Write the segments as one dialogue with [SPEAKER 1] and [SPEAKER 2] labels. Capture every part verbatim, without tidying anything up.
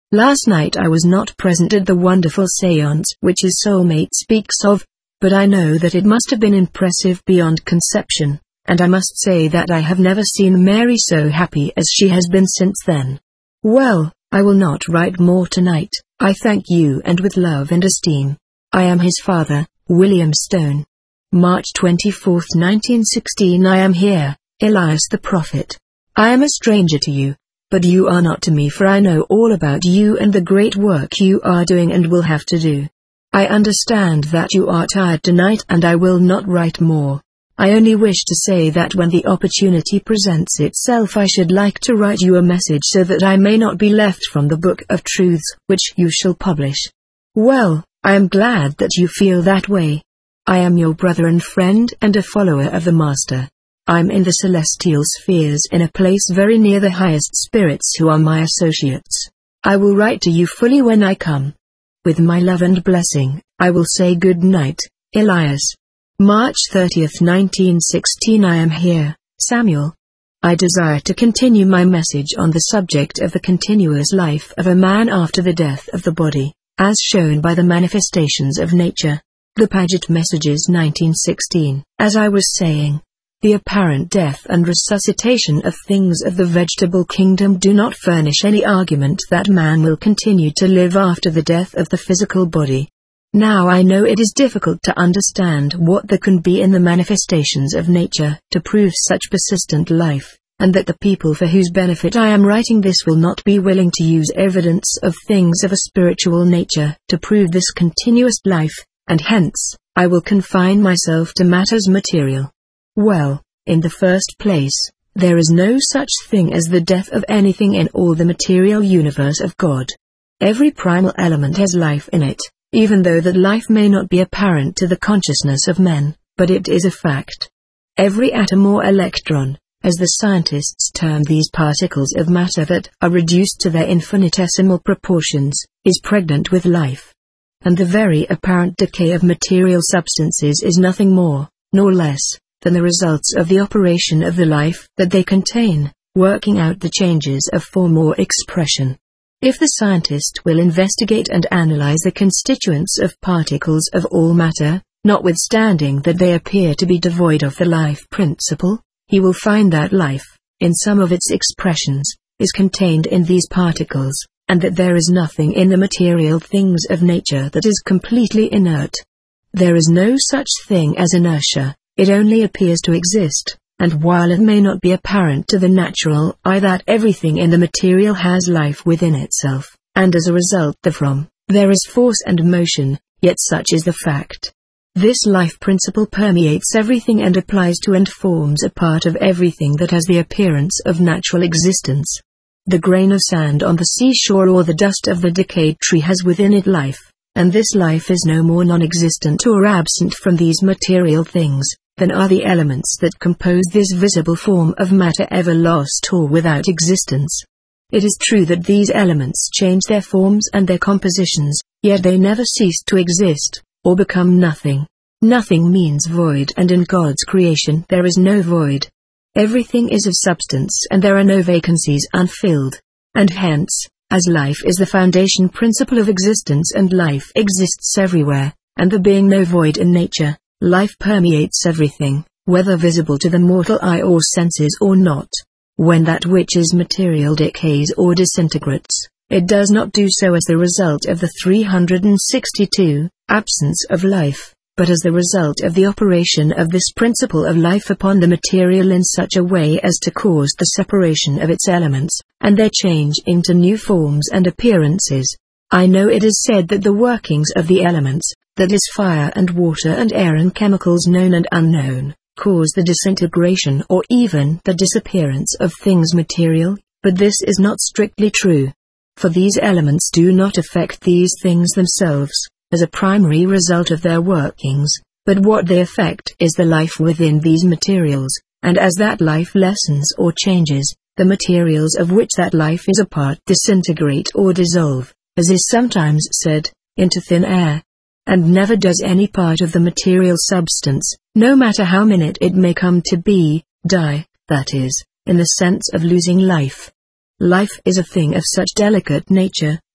[SPEAKER 1] Last night I was not present at the wonderful séance which his soulmate speaks of, but I know that it must have been impressive beyond conception, and I must say that I have never seen Mary so happy as she has been since then. Well, I will not write more tonight. I thank you, and with love and esteem, I am his father, William Stone. March twenty-fourth nineteen sixteen. I am here, Elias the Prophet. I am a stranger to you, but you are not to me, for I know all about you and the great work you are doing and will have to do. I understand that you are tired tonight, and I will not write more. I only wish to say that when the opportunity presents itself I should like to write you a message so that I may not be left from the book of truths which you shall publish. Well, I am glad that you feel that way. I am your brother and friend and a follower of the Master. I'm in the celestial spheres in a place very near the highest spirits who are my associates. I will write to you fully when I come. With my love and blessing, I will say good night, Elias. March thirtieth nineteen sixteen. I am here, Samuel. I desire to continue my message on the subject of the continuous life of a man after the death of the body, as shown by the manifestations of nature. The Paget Messages nineteen sixteen. As I was saying, the apparent death and resuscitation of things of the vegetable kingdom do not furnish any argument that man will continue to live after the death of the physical body. Now I know it is difficult to understand what there can be in the manifestations of nature to prove such persistent life, and that the people for whose benefit I am writing this will not be willing to use evidence of things of a spiritual nature to prove this continuous life, and hence, I will confine myself to matters material. Well, in the first place, there is no such thing as the death of anything in all the material universe of God. Every primal element has life in it, even though that life may not be apparent to the consciousness of men, but it is a fact. Every atom or electron, as the scientists term these particles of matter that are reduced to their infinitesimal proportions, is pregnant with life. And the very apparent decay of material substances is nothing more, nor less, than the results of the operation of the life that they contain, working out the changes of form or expression. If the scientist will investigate and analyze the constituents of particles of all matter, notwithstanding that they appear to be devoid of the life principle, he will find that life, in some of its expressions, is contained in these particles, and that there is nothing in the material things of nature that is completely inert. There is no such thing as inertia. It only appears to exist, and while it may not be apparent to the natural eye that everything in the material has life within itself, and as a result therefrom, there is force and motion, yet such is the fact. This life principle permeates everything and applies to and forms a part of everything that has the appearance of natural existence. The grain of sand on the seashore or the dust of the decayed tree has within it life, and this life is no more non-existent or absent from these material things than are the elements that compose this visible form of matter ever lost or without existence. It is true that these elements change their forms and their compositions, yet they never cease to exist, or become nothing. Nothing means void, and in God's creation there is no void. Everything is of substance and there are no vacancies unfilled. And hence, as life is the foundation principle of existence and life exists everywhere, and there being no void in nature, life permeates everything, whether visible to the mortal eye or senses or not. When that which is material decays or disintegrates, it does not do so as the result of the three hundred sixty-two, absence of life, but as the result of the operation of this principle of life upon the material in such a way as to cause the separation of its elements, and their change into new forms and appearances. I know it is said that the workings of the elements, that is fire and water and air and chemicals known and unknown, cause the disintegration or even the disappearance of things material, but this is not strictly true. For these elements do not affect these things themselves, as a primary result of their workings, but what they affect is the life within these materials, and as that life lessens or changes, the materials of which that life is a part disintegrate or dissolve, as is sometimes said, into thin air. And never does any part of the material substance, no matter how minute it may come to be, die, that is, in the sense of losing life. Life is a thing of such delicate nature,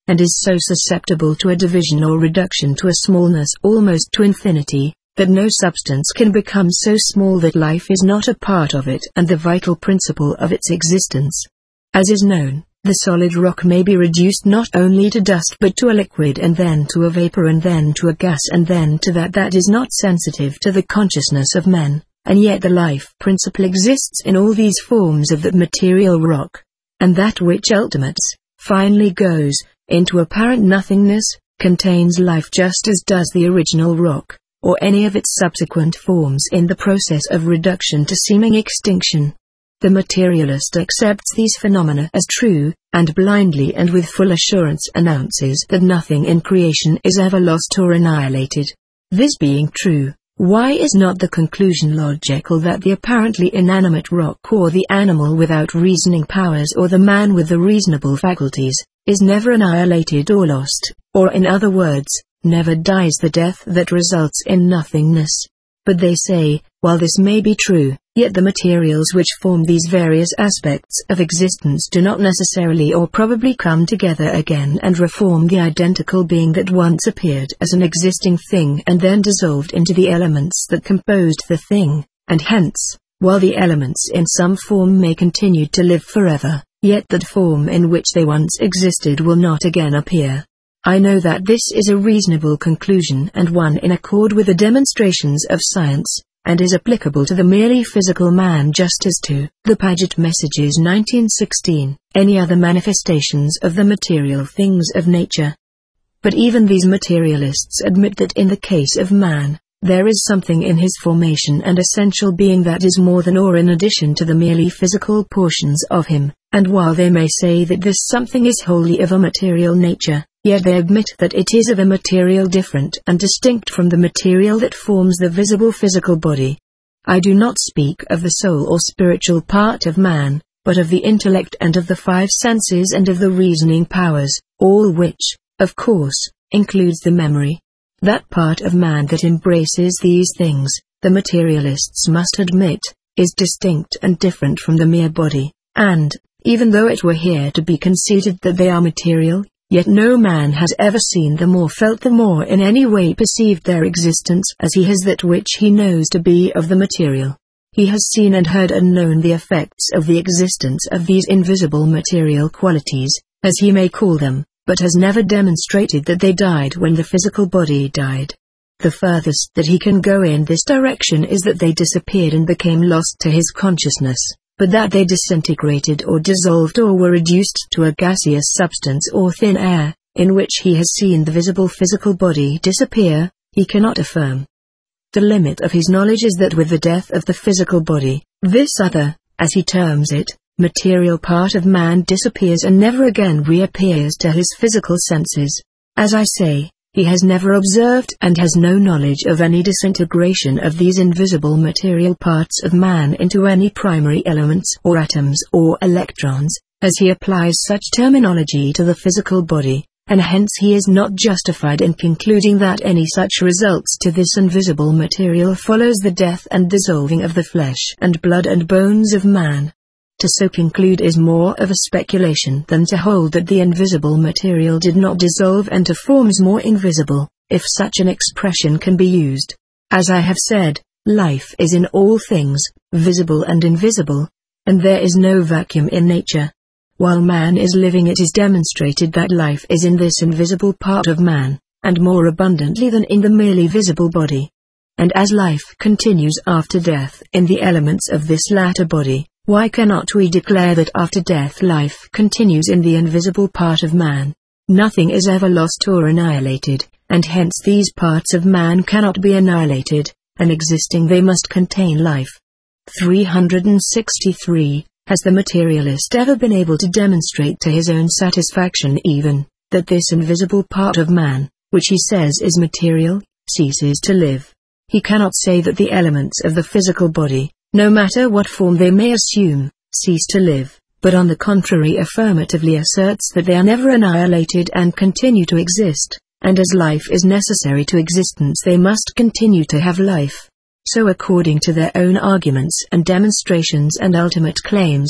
[SPEAKER 1] and is so susceptible to a division or reduction to a smallness almost to infinity, that no substance can become so small that life is not a part of it and the vital principle of its existence. As is known, the solid rock may be reduced not only to dust but to a liquid and then to a vapor and then to a gas and then to that that is not sensitive to the consciousness of men, and yet the life principle exists in all these forms of that material rock. And that which ultimates, finally goes, into apparent nothingness, contains life just as does the original rock, or any of its subsequent forms in the process of reduction to seeming extinction. The materialist accepts these phenomena as true, and blindly and with full assurance announces that nothing in creation is ever lost or annihilated. This being true, why is not the conclusion logical that the apparently inanimate rock or the animal without reasoning powers or the man with the reasonable faculties, is never annihilated or lost, or in other words, never dies the death that results in nothingness? But they say, while this may be true, yet the materials which form these various aspects of existence do not necessarily or probably come together again and reform the identical being that once appeared as an existing thing and then dissolved into the elements that composed the thing, and hence, while the elements in some form may continue to live forever, yet that form in which they once existed will not again appear. I know that this is a reasonable conclusion and one in accord with the demonstrations of science, and is applicable to the merely physical man just as to the Paget Messages nineteen sixteen, any other manifestations of the material things of nature. But even these materialists admit that in the case of man, there is something in his formation and essential being that is more than or in addition to the merely physical portions of him, and while they may say that this something is wholly of a material nature, yet they admit that it is of a material different and distinct from the material that forms the visible physical body. I do not speak of the soul or spiritual part of man, but of the intellect and of the five senses and of the reasoning powers, all which, of course, includes the memory. That part of man that embraces these things, the materialists must admit, is distinct and different from the mere body, and, even though it were here to be conceded that they are material, yet no man has ever seen them or felt them or in any way perceived their existence as he has that which he knows to be of the material. He has seen and heard and known the effects of the existence of these invisible material qualities, as he may call them, but has never demonstrated that they died when the physical body died. The furthest that he can go in this direction is that they disappeared and became lost to his consciousness, but that they disintegrated or dissolved or were reduced to a gaseous substance or thin air, in which he has seen the visible physical body disappear, he cannot affirm. The limit of his knowledge is that with the death of the physical body, this other, as he terms it, material part of man disappears and never again reappears to his physical senses. As I say, he has never observed and has no knowledge of any disintegration of these invisible material parts of man into any primary elements or atoms or electrons, as he applies such terminology to the physical body, and hence he is not justified in concluding that any such results to this invisible material follows the death and dissolving of the flesh and blood and bones of man. To so conclude is more of a speculation than to hold that the invisible material did not dissolve into forms more invisible, if such an expression can be used. As I have said, life is in all things, visible and invisible, and there is no vacuum in nature. While man is living, it is demonstrated that life is in this invisible part of man, and more abundantly than in the merely visible body. And as life continues after death in the elements of this latter body, why cannot we declare that after death life continues in the invisible part of man? Nothing is ever lost or annihilated, and hence these parts of man cannot be annihilated, and existing they must contain life. three hundred sixty-three. Has the materialist ever been able to demonstrate to his own satisfaction even, that this invisible part of man, which he says is material, ceases to live? He cannot say that the elements of the physical body, no matter what form they may assume, cease to live, but on the contrary affirmatively asserts that they are never annihilated and continue to exist, and as life is necessary to existence they must continue to have life. So according to their own arguments and demonstrations and ultimate claims,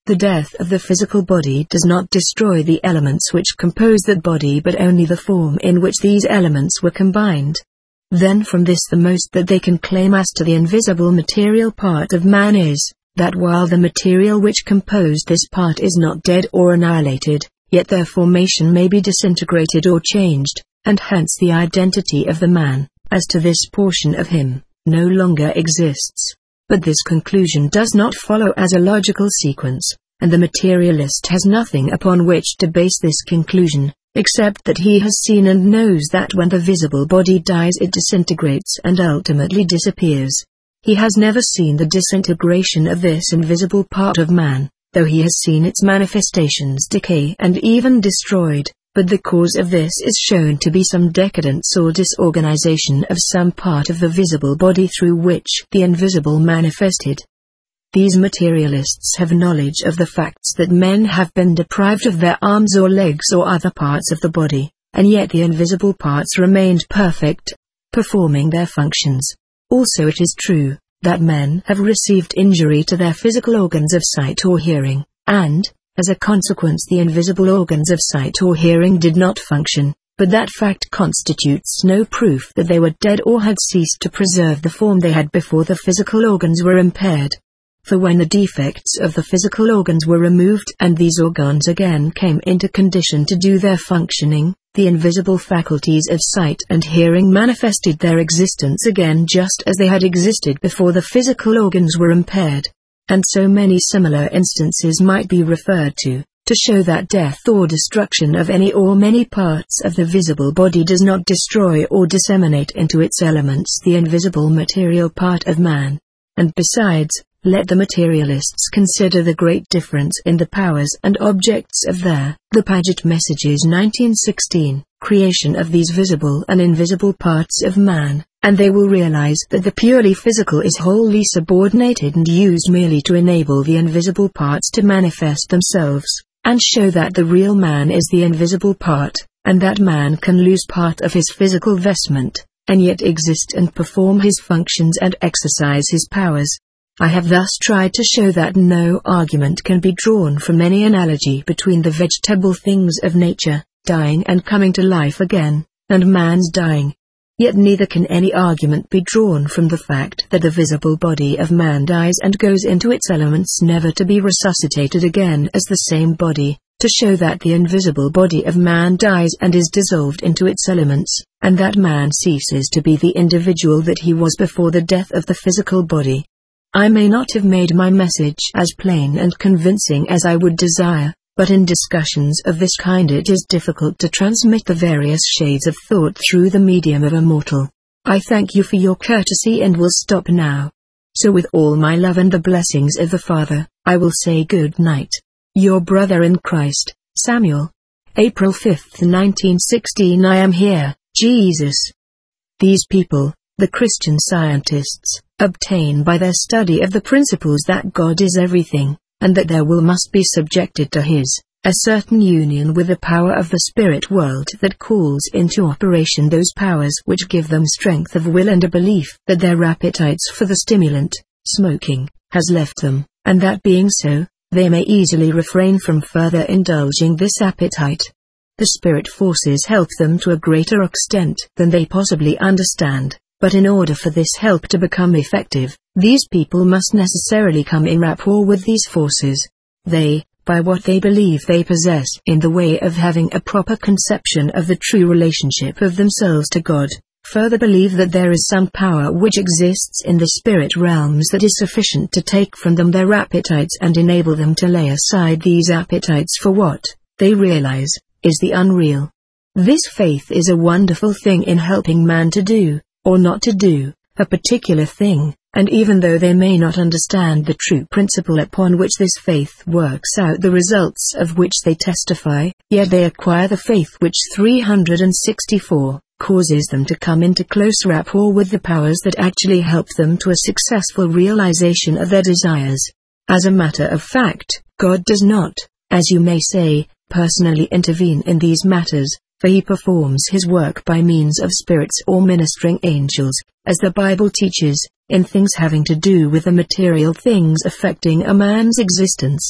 [SPEAKER 1] The death of the physical body does not destroy the elements which compose that body, but only the form in which these elements were combined. Then from this the most that they can claim as to the invisible material part of man is, that while the material which composed this part is not dead or annihilated, yet their formation may be disintegrated or changed, and hence the identity of the man, as to this portion of him, no longer exists. But this conclusion does not follow as a logical sequence, and the materialist has nothing upon which to base this conclusion, except that he has seen and knows that when the visible body dies it disintegrates and ultimately disappears. He has never seen the disintegration of this invisible part of man, though he has seen its manifestations decay and even destroyed, but the cause of this is shown to be some decadence or disorganization of some part of the visible body through which the invisible manifested. These materialists have knowledge of the facts that men have been deprived of their arms or legs or other parts of the body, and yet the invisible parts remained perfect, performing their functions. Also it is true, that men have received injury to their physical organs of sight or hearing, and, as a consequence the invisible organs of sight or hearing did not function, but that fact constitutes no proof that they were dead or had ceased to preserve the form they had before the physical organs were impaired. For when the defects of the physical organs were removed and these organs again came into condition to do their functioning, the invisible faculties of sight and hearing manifested their existence again just as they had existed before the physical organs were impaired. And so many similar instances might be referred to, to show that death or destruction of any or many parts of the visible body does not destroy or disseminate into its elements the invisible material part of man. And besides, let the materialists consider the great difference in the powers and objects of their, the Paget Messages nineteen sixteen, creation of these visible and invisible parts of man, and they will realize that the purely physical is wholly subordinated and used merely to enable the invisible parts to manifest themselves, and show that the real man is the invisible part, and that man can lose part of his physical vestment, and yet exist and perform his functions and exercise his powers. I have thus tried to show that no argument can be drawn from any analogy between the vegetable things of nature, dying and coming to life again, and man's dying. Yet neither can any argument be drawn from the fact that the visible body of man dies and goes into its elements never to be resuscitated again as the same body, to show that the invisible body of man dies and is dissolved into its elements, and that man ceases to be the individual that he was before the death of the physical body. I may not have made my message as plain and convincing as I would desire, but in discussions of this kind it is difficult to transmit the various shades of thought through the medium of a mortal. I thank you for your courtesy and will stop now. So with all my love and the blessings of the Father, I will say good night. Your brother in Christ, Samuel. April fifth nineteen sixteen. I am here, Jesus. These people, the Christian scientists, obtain by their study of the principles that God is everything, and that their will must be subjected to His, a certain union with the power of the spirit world that calls into operation those powers which give them strength of will and a belief that their appetites for the stimulant, smoking, has left them, and that being so, they may easily refrain from further indulging this appetite. The spirit forces help them to a greater extent than they possibly understand. But in order for this help to become effective, these people must necessarily come in rapport with these forces. They, by what they believe they possess in the way of having a proper conception of the true relationship of themselves to God, further believe that there is some power which exists in the spirit realms that is sufficient to take from them their appetites and enable them to lay aside these appetites for what, they realize, is the unreal. This faith is a wonderful thing in helping man to do, or not to do, a particular thing, and even though they may not understand the true principle upon which this faith works out the results of which they testify, yet they acquire the faith which three hundred sixty-four causes them to come into close rapport with the powers that actually help them to a successful realization of their desires. As a matter of fact, God does not, as you may say, personally intervene in these matters, for He performs His work by means of spirits or ministering angels, as the Bible teaches, in things having to do with the material things affecting a man's existence.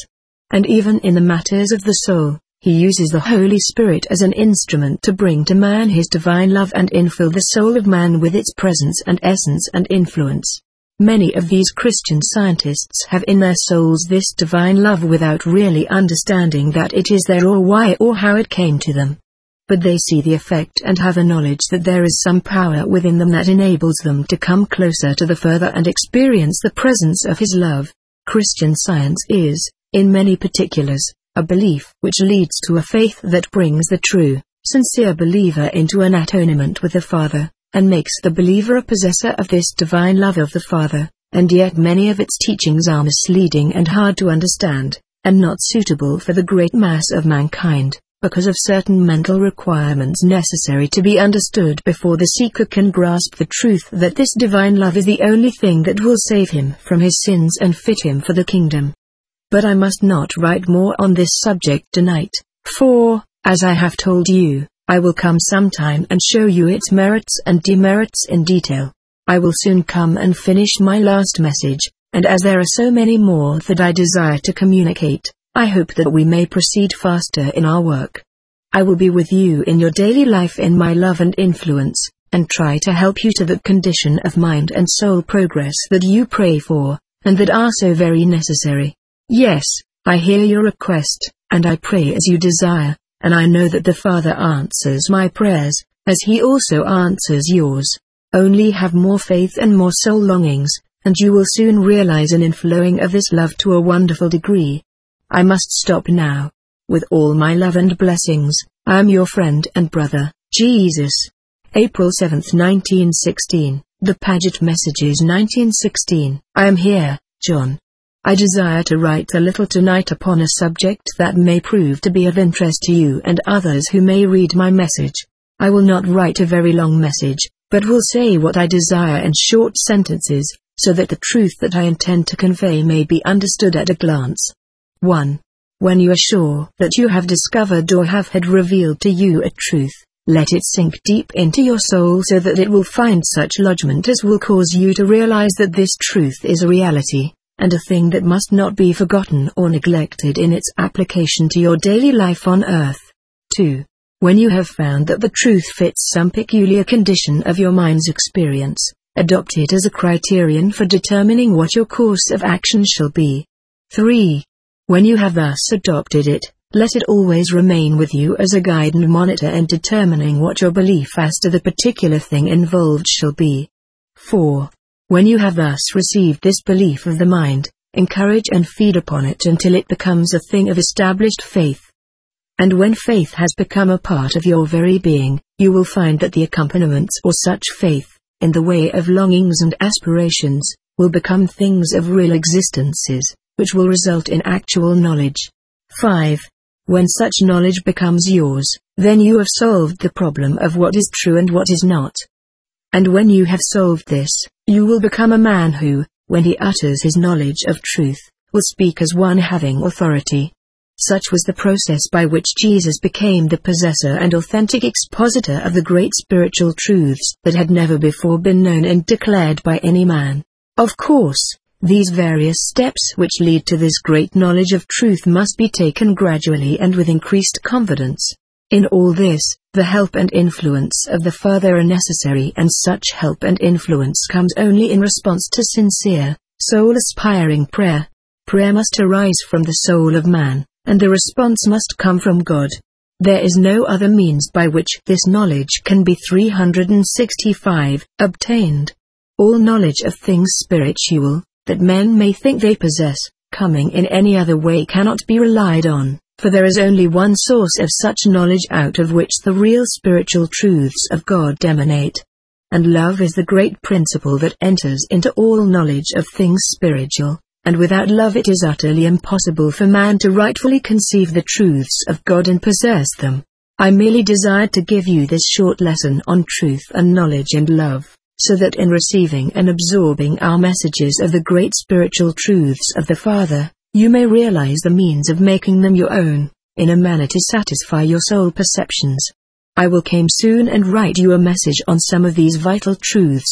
[SPEAKER 1] And even in the matters of the soul, he uses the Holy Spirit as an instrument to bring to man his divine love and infill the soul of man with its presence and essence and influence. Many of these Christian scientists have in their souls this divine love without really understanding that it is there or why or how it came to them. But they see the effect and have a knowledge that there is some power within them that enables them to come closer to the Father and experience the presence of His love. Christian Science is, in many particulars, a belief which leads to a faith that brings the true, sincere believer into an atonement with the Father, and makes the believer a possessor of this divine love of the Father, and yet many of its teachings are misleading and hard to understand, and not suitable for the great mass of mankind, because of certain mental requirements necessary to be understood before the seeker can grasp the truth that this divine love is the only thing that will save him from his sins and fit him for the kingdom. But I must not write more on this subject tonight, for, as I have told you, I will come sometime and show you its merits and demerits in detail. I will soon come and finish my last message, and as there are so many more that I desire to communicate, I hope that we may proceed faster in our work. I will be with you in your daily life in my love and influence, and try to help you to that condition of mind and soul progress that you pray for, and that are so very necessary. Yes, I hear your request, and I pray as you desire, and I know that the Father answers my prayers, as He also answers yours. Only have more faith and more soul longings, and you will soon realize an inflowing of this love to a wonderful degree. I must stop now. With all my love and blessings, I am your friend and brother, Jesus. April seventh nineteen sixteen, The Paget Messages nineteen sixteen. I am here, John. I desire to write a little tonight upon a subject that may prove to be of interest to you and others who may read my message. I will not write a very long message, but will say what I desire in short sentences, so that the truth that I intend to convey may be understood at a glance. one. When you are sure that you have discovered or have had revealed to you a truth, let it sink deep into your soul so that it will find such lodgment as will cause you to realize that this truth is a reality, and a thing that must not be forgotten or neglected in its application to your daily life on earth. two. When you have found that the truth fits some peculiar condition of your mind's experience, adopt it as a criterion for determining what your course of action shall be. three. When you have thus adopted it, let it always remain with you as a guide and monitor in determining what your belief as to the particular thing involved shall be. four. When you have thus received this belief of the mind, encourage and feed upon it until it becomes a thing of established faith. And when faith has become a part of your very being, you will find that the accompaniments or such faith, in the way of longings and aspirations, will become things of real existences, which will result in actual knowledge. five. When such knowledge becomes yours, then you have solved the problem of what is true and what is not. And when you have solved this, you will become a man who, when he utters his knowledge of truth, will speak as one having authority. Such was the process by which Jesus became the possessor and authentic expositor of the great spiritual truths that had never before been known and declared by any man. Of course, these various steps which lead to this great knowledge of truth must be taken gradually and with increased confidence. In all this, the help and influence of the Father are necessary, and such help and influence comes only in response to sincere, soul-aspiring prayer. Prayer must arise from the soul of man, and the response must come from God. There is no other means by which this knowledge can be three hundred sixty-five obtained. All knowledge of things spiritual, that men may think they possess, coming in any other way cannot be relied on. For there is only one source of such knowledge out of which the real spiritual truths of God emanate. And love is the great principle that enters into all knowledge of things spiritual, and without love it is utterly impossible for man to rightfully conceive the truths of God and possess them. I merely desired to give you this short lesson on truth and knowledge and love, so that in receiving and absorbing our messages of the great spiritual truths of the Father, you may realize the means of making them your own, in a manner to satisfy your soul perceptions. I will come soon and write you a message on some of these vital truths.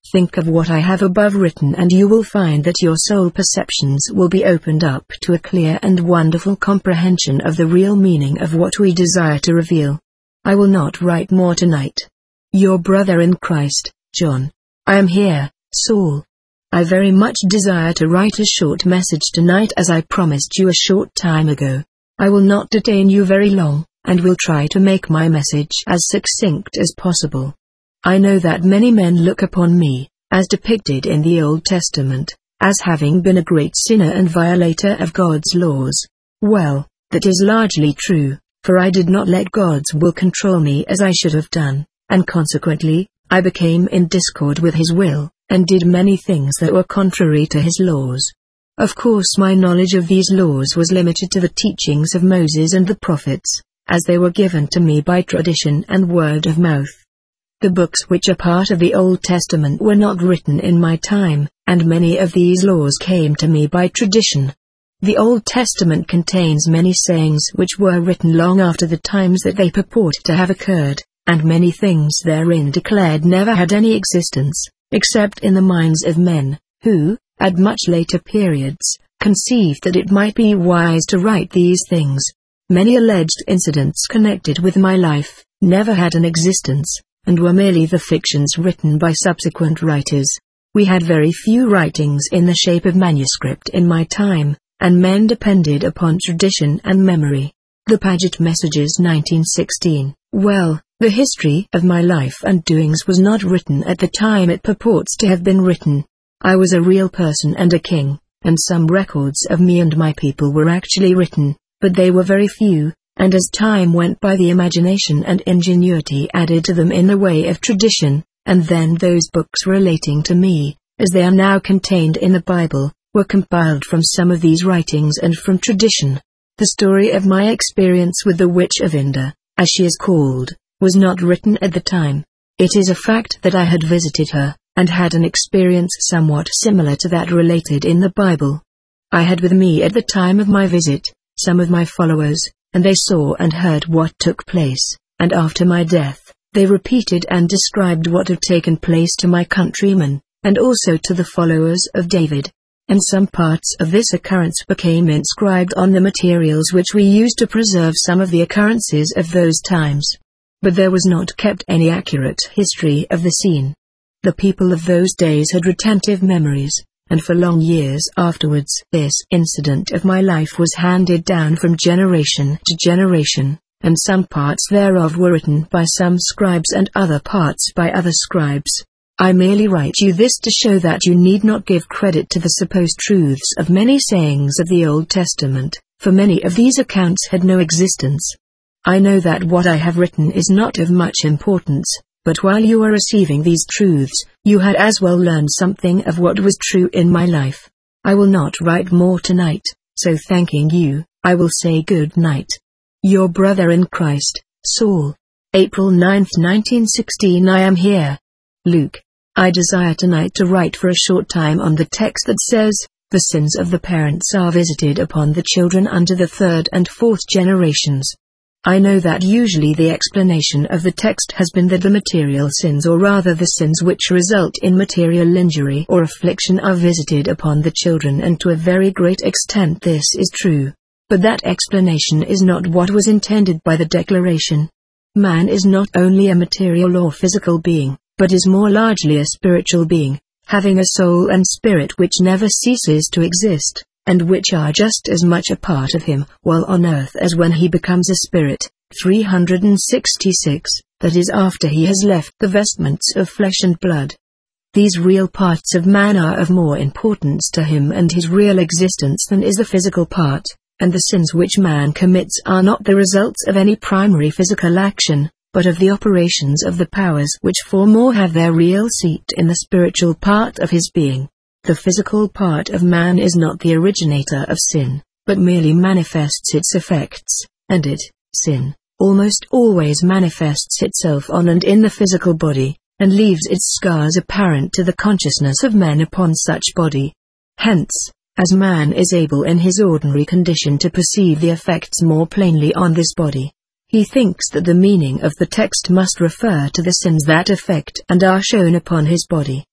[SPEAKER 1] Think of what I have above written and you will find that your soul perceptions will be opened up to a clear and wonderful comprehension of the real meaning of what we desire to reveal. I will not write more tonight. Your brother in Christ, John. I am here, Saul. I very much desire to write a short message tonight as I promised you a short time ago. I will not detain you very long, and will try to make my message as succinct as possible. I know that many men look upon me, as depicted in the Old Testament, as having been a great sinner and violator of God's laws. Well, that is largely true, for I did not let God's will control me as I should have done, and consequently, I became in discord with His will, and did many things that were contrary to His laws. Of course my knowledge of these laws was limited to the teachings of Moses and the prophets, as they were given to me by tradition and word of mouth. The books which are part of the Old Testament were not written in my time, and many of these laws came to me by tradition. The Old Testament contains many sayings which were written long after the times that they purport to have occurred, and many things therein declared never had any existence, except in the minds of men, who, at much later periods, conceived that it might be wise to write these things. Many alleged incidents connected with my life never had an existence, and were merely the fictions written by subsequent writers. We had very few writings in the shape of manuscript in my time, and men depended upon tradition and memory. The Paget Messages nineteen sixteen. Well, the history of my life and doings was not written at the time it purports to have been written. I was a real person and a king, and some records of me and my people were actually written, but they were very few, and as time went by the imagination and ingenuity added to them in the way of tradition, and then those books relating to me, as they are now contained in the Bible, were compiled from some of these writings and from tradition. The story of my experience with the Witch of Endor, as she is called, was not written at the time. It is a fact that I had visited her, and had an experience somewhat similar to that related in the Bible. I had with me at the time of my visit, some of my followers, and they saw and heard what took place, and after my death, they repeated and described what had taken place to my countrymen, and also to the followers of David. And some parts of this occurrence became inscribed on the materials which we used to preserve some of the occurrences of those times. But there was not kept any accurate history of the scene. The people of those days had retentive memories, and for long years afterwards this incident of my life was handed down from generation to generation, and some parts thereof were written by some scribes and other parts by other scribes. I merely write you this to show that you need not give credit to the supposed truths of many sayings of the Old Testament, for many of these accounts had no existence. I know that what I have written is not of much importance, but while you are receiving these truths, you had as well learn something of what was true in my life. I will not write more tonight, so thanking you, I will say good night. Your brother in Christ, Saul. April ninth nineteen sixteen. I am here. Luke. I desire tonight to write for a short time on the text that says, the sins of the parents are visited upon the children unto the third and fourth generations. I know that usually the explanation of the text has been that the material sins, or rather the sins which result in material injury or affliction, are visited upon the children, and to a very great extent this is true. But that explanation is not what was intended by the declaration. Man is not only a material or physical being, but is more largely a spiritual being, having a soul and spirit which never ceases to exist, and which are just as much a part of him while on earth as when he becomes a spirit. three hundred sixty-six, that is after he has left the vestments of flesh and blood. These real parts of man are of more importance to him and his real existence than is the physical part, and the sins which man commits are not the results of any primary physical action, but of the operations of the powers which form or have their real seat in the spiritual part of his being. The physical part of man is not the originator of sin, but merely manifests its effects, and it, sin, almost always manifests itself on and in the physical body, and leaves its scars apparent to the consciousness of men upon such body. Hence, as man is able in his ordinary condition to perceive the effects more plainly on this body, he thinks that the meaning of the text must refer to the sins that affect and are shown upon his body,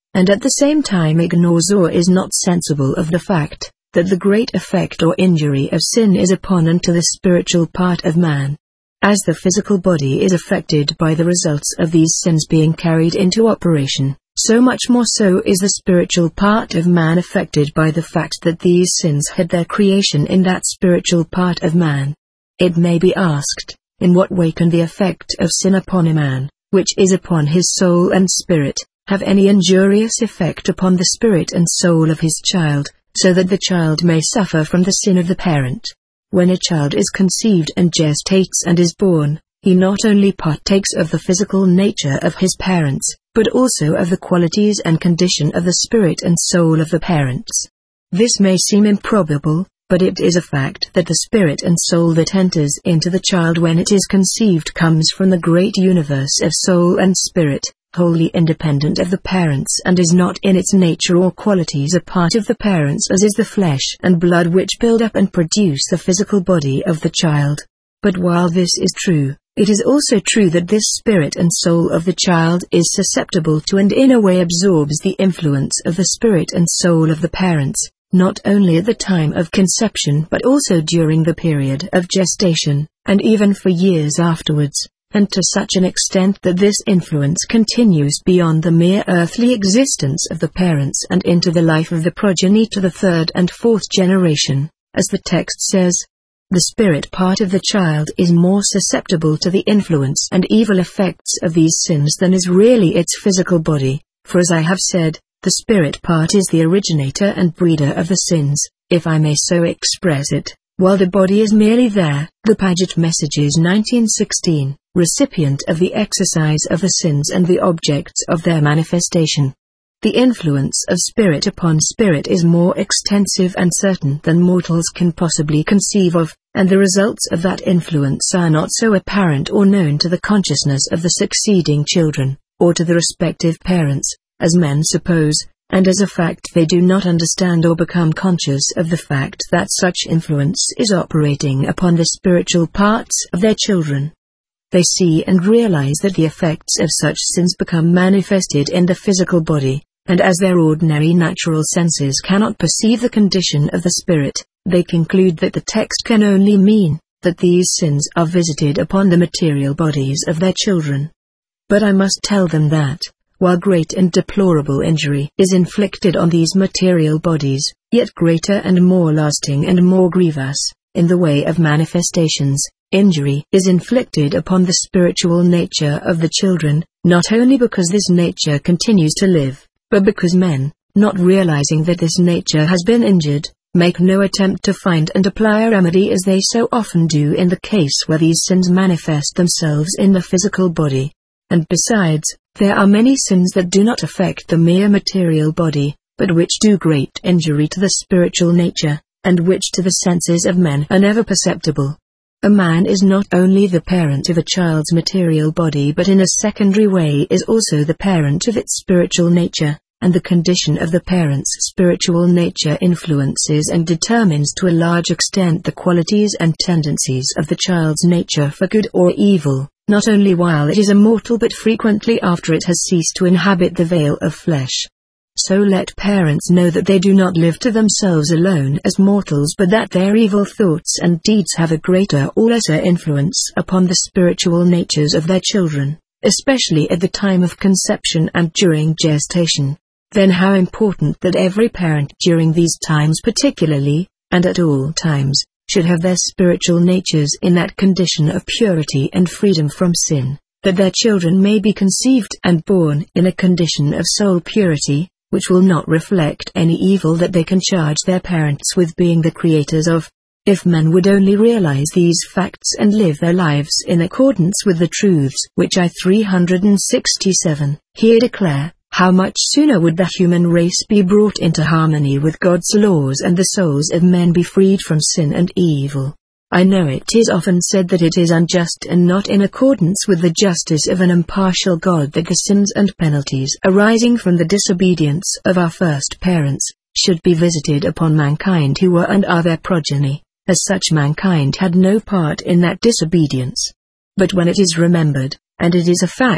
[SPEAKER 1] and at the same time ignores or is not sensible of the fact that the great effect or injury of sin is upon and to the spiritual part of man. As the physical body is affected by the results of these sins being carried into operation, so much more so is the spiritual part of man affected by the fact that these sins had their creation in that spiritual part of man. It may be asked, in what way can the effect of sin upon a man, which is upon his soul and spirit, have any injurious effect upon the spirit and soul of his child, so that the child may suffer from the sin of the parent? When a child is conceived and gestates and is born, he not only partakes of the physical nature of his parents, but also of the qualities and condition of the spirit and soul of the parents. This may seem improbable, but it is a fact that the spirit and soul that enters into the child when it is conceived comes from the great universe of soul and spirit, wholly independent of the parents, and is not in its nature or qualities a part of the parents as is the flesh and blood which build up and produce the physical body of the child. But while this is true, it is also true that this spirit and soul of the child is susceptible to and in a way absorbs the influence of the spirit and soul of the parents, not only at the time of conception but also during the period of gestation, and even for years afterwards, and to such an extent that this influence continues beyond the mere earthly existence of the parents and into the life of the progeny to the third and fourth generation, as the text says. The spirit part of the child is more susceptible to the influence and evil effects of these sins than is really its physical body, for as I have said, the spirit part is the originator and breeder of the sins, if I may so express it, while the body is merely there. The Paget Messages nineteen sixteen, recipient of the exercise of the sins and the objects of their manifestation. The influence of spirit upon spirit is more extensive and certain than mortals can possibly conceive of, and the results of that influence are not so apparent or known to the consciousness of the succeeding children, or to the respective parents, as men suppose, and as a fact they do not understand or become conscious of the fact that such influence is operating upon the spiritual parts of their children. They see and realize that the effects of such sins become manifested in the physical body, and as their ordinary natural senses cannot perceive the condition of the spirit, they conclude that the text can only mean that these sins are visited upon the material bodies of their children. But I must tell them that, while great and deplorable injury is inflicted on these material bodies, yet greater and more lasting and more grievous, in the way of manifestations, injury is inflicted upon the spiritual nature of the children, not only because this nature continues to live, but because men, not realizing that this nature has been injured, make no attempt to find and apply a remedy as they so often do in the case where these sins manifest themselves in the physical body. And besides, there are many sins that do not affect the mere material body, but which do great injury to the spiritual nature, and which to the senses of men are never perceptible. A man is not only the parent of a child's material body but in a secondary way is also the parent of its spiritual nature, and the condition of the parent's spiritual nature influences and determines to a large extent the qualities and tendencies of the child's nature for good or evil, not only while it is a mortal but frequently after it has ceased to inhabit the veil of flesh. So let parents know that they do not live to themselves alone as mortals but that their evil thoughts and deeds have a greater or lesser influence upon the spiritual natures of their children, especially at the time of conception and during gestation. Then how important that every parent during these times particularly, and at all times, should have their spiritual natures in that condition of purity and freedom from sin, that their children may be conceived and born in a condition of soul purity, which will not reflect any evil that they can charge their parents with being the creators of. If men would only realize these facts and live their lives in accordance with the truths which I three sixty-seven here declare, how much sooner would the human race be brought into harmony with God's laws and the souls of men be freed from sin and evil. I know it is often said that it is unjust and not in accordance with the justice of an impartial God that the sins and penalties arising from the disobedience of our first parents should be visited upon mankind who were and are their progeny, as such mankind had no part in that disobedience. But when it is remembered, and it is a fact,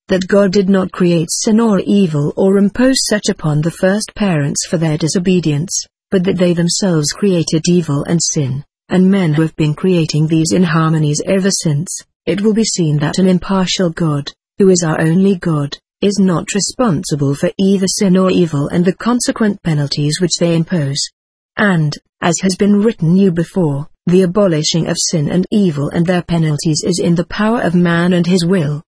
[SPEAKER 1] that God did not create sin or evil or impose such upon the first parents for their disobedience, but that they themselves created evil and sin, and men who have been creating these inharmonies ever since, it will be seen that an impartial God, who is our only God, is not responsible for either sin or evil and the consequent penalties which they impose. And, as has been written you before, the abolishing of sin and evil and their penalties is in the power of man and his will.